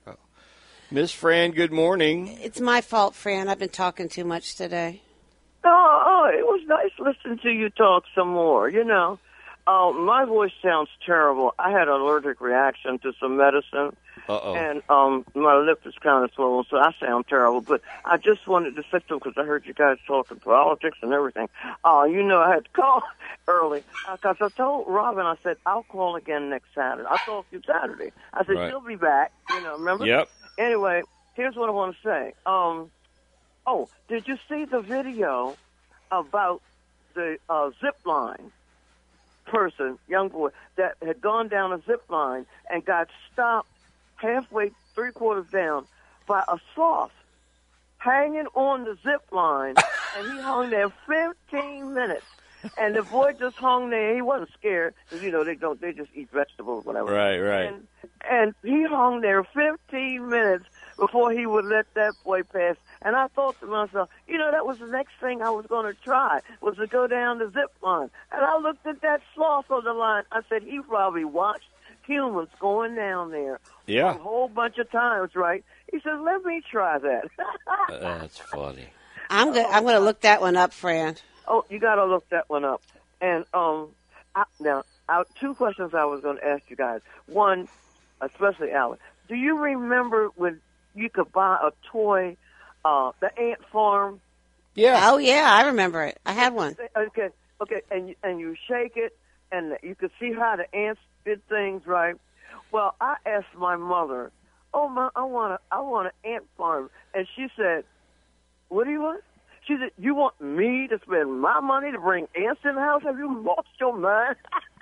Miss Fran, good morning. It's my fault, Fran. I've been talking too much today. Oh, oh, it was nice listening to you talk some more, you know. Uh, my voice sounds terrible. I had an allergic reaction to some medicine, Uh-oh. and um, my lip is kind of swollen, so I sound terrible. But I just wanted to say something because I heard you guys talking politics and everything. Uh, you know, I had to call early because I told Robin, I said, I'll call again next Saturday. I told you Saturday. I said, Right. she'll be back, you know, remember? Yep. Anyway, here's what I want to say. Um, oh, did you see the video about the uh, zip line person, young boy, that had gone down a zip line and got stopped halfway, three quarters down, by a sloth hanging on the zip line, and he hung there fifteen minutes. And the boy just hung there. He wasn't scared because, you know, they don't, they just eat vegetables, whatever. Right, right. And, and he hung there fifteen minutes before he would let that boy pass. And I thought to myself, you know, that was the next thing I was going to try, was to go down the zip line. And I looked at that sloth on the line. I said, he probably watched humans going down there Yeah. a whole bunch of times, right? He says, let me try that. That's funny. I'm going. I'm going to look that one up, Fran. Oh, you got to look that one up. And um, I, now, I, two questions I was going to ask you guys. One, especially Alan, do you remember when you could buy a toy, uh, the Ant Farm Yeah. Oh, yeah, I remember it. I had one. Okay, okay, and you, and you shake it, and you could see how the ants did things right. Well, I asked my mother, "Oh, ma, I want a, I want an ant farm," and she said, "What do you want?" She said, "You want me to spend my money to bring ants in the house? Have you lost your mind?"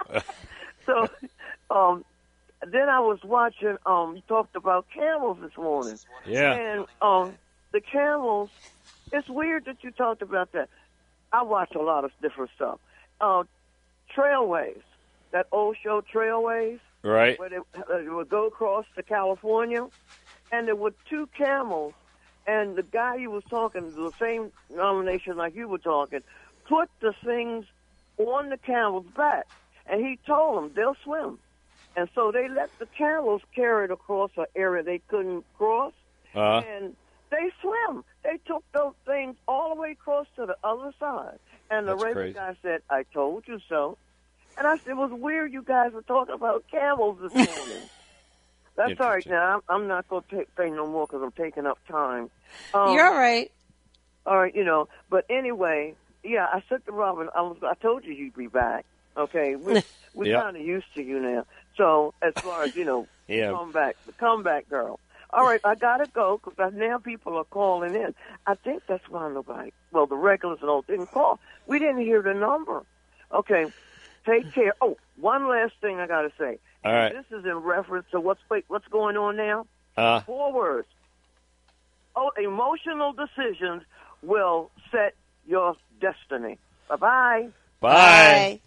So, um, then I was watching. Um, you talked about camels this morning. Yeah. And um, the camels. It's weird that you talked about that. I watch a lot of different stuff. Uh, Trailways, that old show Trailways, Right. where they, uh, they would go across to California, and there were two camels, and the guy you was talking, the same nomination like you were talking, put the things on the camel's back, and he told them they'll swim. And so they let the camels carry it across an area they couldn't cross, Uh, and they swim. They took those things all the way across to the other side. And the That's race crazy. guy said, "I told you so." And I said, it was weird you guys were talking about camels this morning. That's all right now. I'm, I'm not going to say no more because I'm taking up time. Um, You're all right. All right, you know. But anyway, yeah, I said to Robin, I, was, I told you you'd be back. Okay? We, we're Yep. kind of used to you now. So as far as, you know, Yeah. come back, the comeback girl. All right, I got to go because now people are calling in. I think that's why nobody, well, the regulars and all didn't call. We didn't hear the number. Okay, take care. Oh, one last thing I got to say. All right. This is in reference to what's wait, what's going on now. Uh, Four words. Oh, emotional decisions will set your destiny. Bye-bye. bye.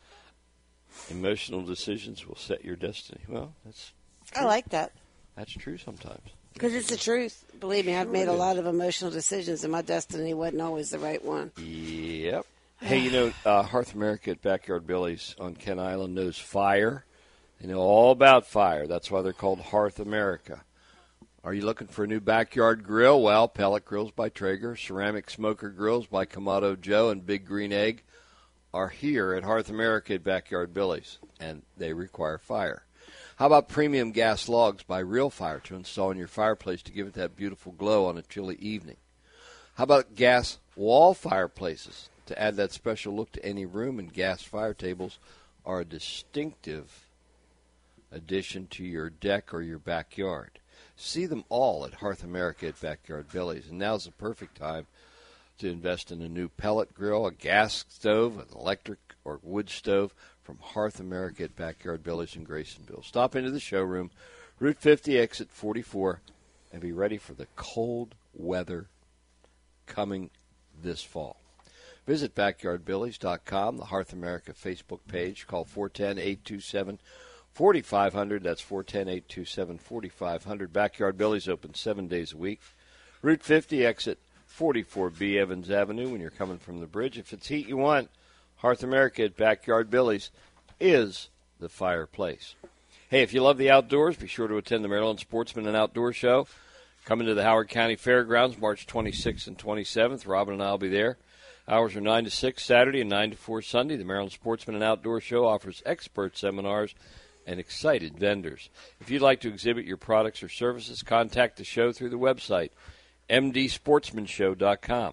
Emotional decisions will set your destiny. Well, that's I like that. that's true sometimes. Because it's the truth. Believe me, I've made a lot of emotional decisions, and my destiny wasn't always the right one. Yep. Hey, you know, uh, Hearth America at Backyard Billy's on Kent Island knows fire. They know all about fire. That's why they're called Hearth America. Are you looking for a new backyard grill? Well, pellet grills by Traeger, ceramic smoker grills by Kamado Joe, and Big Green Egg are here at Hearth America at Backyard Billy's, and they require fire. How about premium gas logs by Real Fire to install in your fireplace to give it that beautiful glow on a chilly evening? How about gas wall fireplaces to add that special look to any room? And gas fire tables are a distinctive addition to your deck or your backyard. See them all at Hearth America at Backyard Billy's. And now's the perfect time to invest in a new pellet grill, a gas stove, an electric or wood stove from Hearth America at Backyard Billy's in Graysonville. Stop into the showroom, Route fifty, exit forty-four, and be ready for the cold weather coming this fall. Visit backyard billies dot com, the Hearth America Facebook page. Call four one zero, eight two seven, four five zero zero. That's four one zero, eight two seven, four five zero zero. Backyard Billy's open seven days a week. Route fifty, exit forty-four B, Evans Avenue, when you're coming from the bridge. If it's heat you want, Hearth America at Backyard Billy's is the fireplace. Hey, if you love the outdoors, be sure to attend the Maryland Sportsman and Outdoor Show. Coming to the Howard County Fairgrounds March twenty-sixth and twenty-seventh. Robin and I will be there. Hours are nine to six Saturday and nine to four Sunday. The Maryland Sportsman and Outdoor Show offers expert seminars and excited vendors. If you'd like to exhibit your products or services, contact the show through the website, m d sportsman show dot com.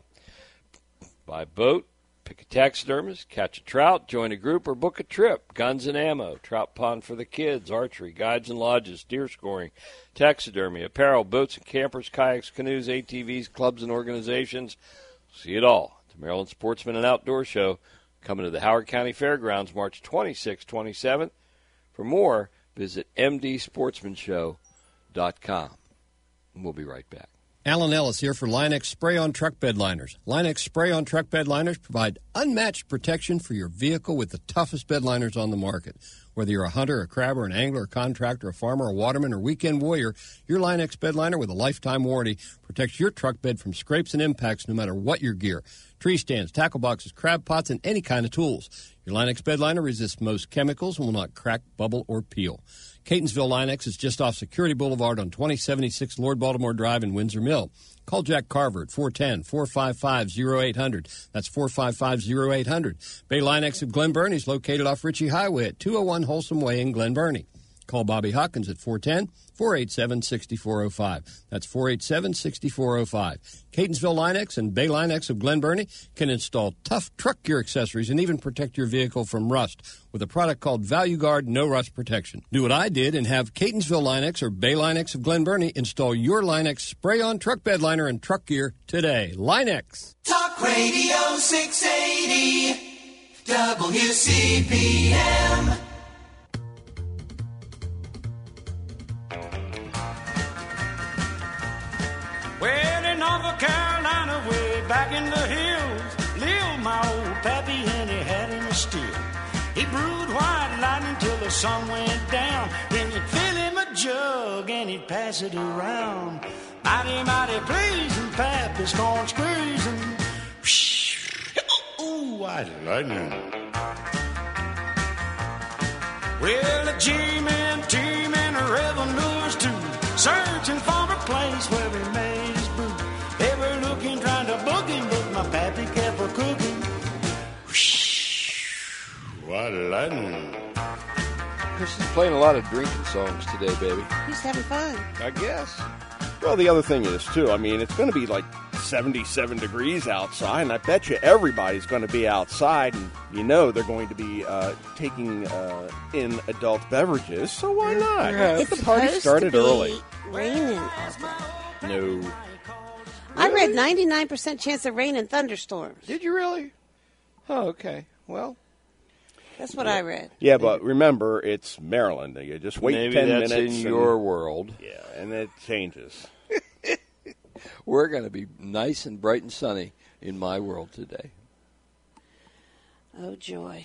Buy boat, pick a taxidermist, catch a trout, join a group, or book a trip. Guns and ammo, trout pond for the kids, archery, guides and lodges, deer scoring, taxidermy, apparel, boats and campers, kayaks, canoes, A T Vs, clubs and organizations. See it all at the Maryland Sportsman and Outdoor Show, coming to the Howard County Fairgrounds March twenty-sixth, twenty-seventh. For more, visit m d sportsman show dot com. We'll be right back. Alan Ellis here for Line-X Spray-On Truck Bed Liners. Line-X Spray-On Truck Bed Liners provide unmatched protection for your vehicle with the toughest bed liners on the market. Whether you're a hunter, a crabber, an angler, a contractor, a farmer, a waterman, or weekend warrior, your Line-X bed liner with a lifetime warranty protects your truck bed from scrapes and impacts no matter what your gear. Tree stands, tackle boxes, crab pots, and any kind of tools. Your Line-X bed liner resists most chemicals and will not crack, bubble, or peel. Catonsville Line-X is just off Security Boulevard on twenty seventy-six Lord Baltimore Drive in Windsor Mill. Call Jack Carver at four one zero, four five five, zero eight zero zero. That's four five five, zero eight zero zero. Bay Line-X of Glen Burnie is located off Ritchie Highway at two oh one Wholesome Way in Glen Burnie. Call Bobby Hawkins at four one zero, four eight seven, six four zero five. That's four eight seven, six four zero five. Catonsville Line-X and Bay Line-X of Glen Burnie can install tough truck gear accessories and even protect your vehicle from rust with a product called Value Guard No Rust Protection. Do what I did and have Catonsville Line-X or Bay Line-X of Glen Burnie install your Line-X spray-on truck bed liner and truck gear today. Line-X. Talk Radio six eighty, W C P M. Well, in North Carolina, way back in the hills, lived my old pappy, and he had in a still. He brewed white lightning till the sun went down. Then he'd fill him a jug and he'd pass it around. Mighty, mighty pleasing, pappy's corn squeezing. Ooh, white lightning. Well, the G-men, T-men, revenuers too, searching for a place where he made his brew. They were looking, trying to book him, but my pappy kept a cooking. What lightning. Chris is playing a lot of drinking songs today, baby. He's having fun. I guess. Well, the other thing is, too, I mean, it's going to be like seventy-seven degrees outside, and I bet you everybody's going to be outside, and you know they're going to be uh, taking uh, in adult beverages, so why not? Yeah. Get the party started early. Raining. No. I read ninety-nine percent chance of rain and thunderstorms. Did you really? Oh, okay. Well, that's what I read. Yeah, but remember, it's Maryland. You just wait maybe ten that's minutes. in and, your world. Yeah, and it changes. We're going to be nice and bright and sunny in my world today. Oh, joy.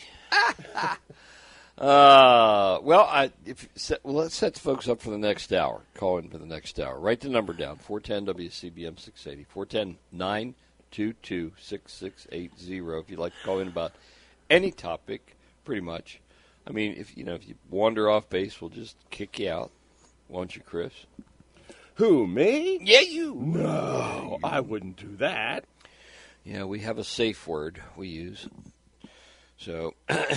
uh, well, I, if, set, well, let's set the folks up for the next hour. Call in for the next hour. Write the number down, four one zero W C B M six eighty, four one zero, nine two two, six six eight zero if you'd like to call in about any topic, pretty much. I mean, if you know if you wander off base, we'll just kick you out. Won't you, Chris? Who, me? Yeah, you. No, I wouldn't do that. Yeah, we have a safe word we use. So,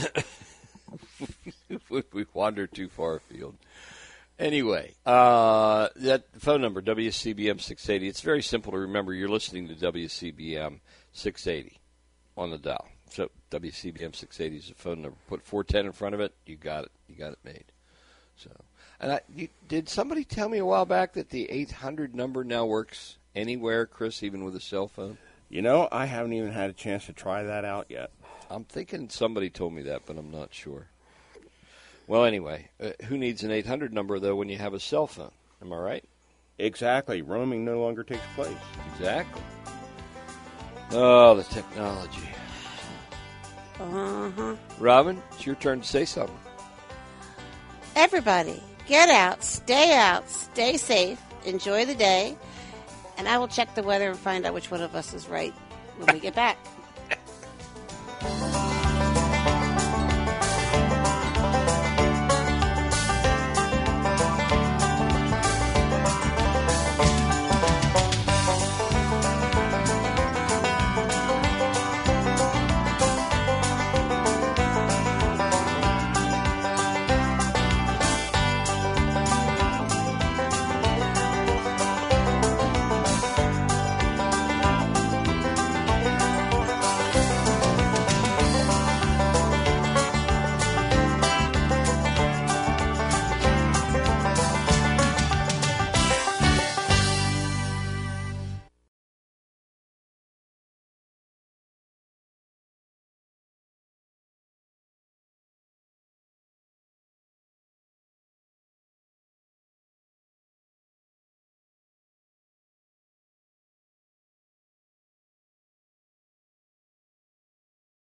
we wander too far afield. Anyway, uh, that phone number, W C B M six eighty, it's very simple to remember. You're listening to W C B M six eighty on the dial. So, W C B M six eighty is the phone number. Put four ten in front of it, you got it. You got it made. So... And I, you, did somebody tell me a while back that the eight hundred number now works anywhere, Chris, even with a cell phone? You know, I haven't even had a chance to try that out yet. I'm thinking somebody told me that, but I'm not sure. Well, anyway, uh, who needs an eight hundred number, though, when you have a cell phone? Am I right? Exactly. Roaming no longer takes place. Exactly. Oh, the technology. Uh-huh. Robin, it's your turn to say something. Everybody, get out, stay out, stay safe, enjoy the day, and I will check the weather and find out which one of us is right when we get back.